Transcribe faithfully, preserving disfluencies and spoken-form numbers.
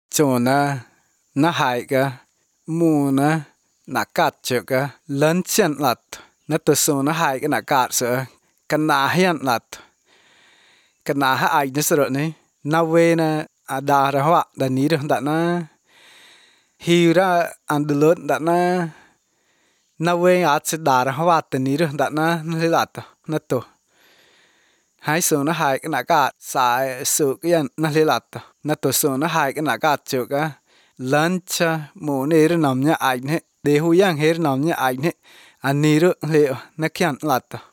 chona na hai ka muna na kat cheka lan chen lat na to so na hai ka na kat so kana hian lat kana ha ai na so ne na we na ada ra wa da ni ra da na hi ra an de lot da na na we a se da ra wa da ni ra da na na lat na to hai so na hai ka na kat sa su yan na le lat na to so na hai ka na kat cheka lancha mo ne ra nam nya ai ne de hu yang her nam nya ai ne an ni ru le na kyan lat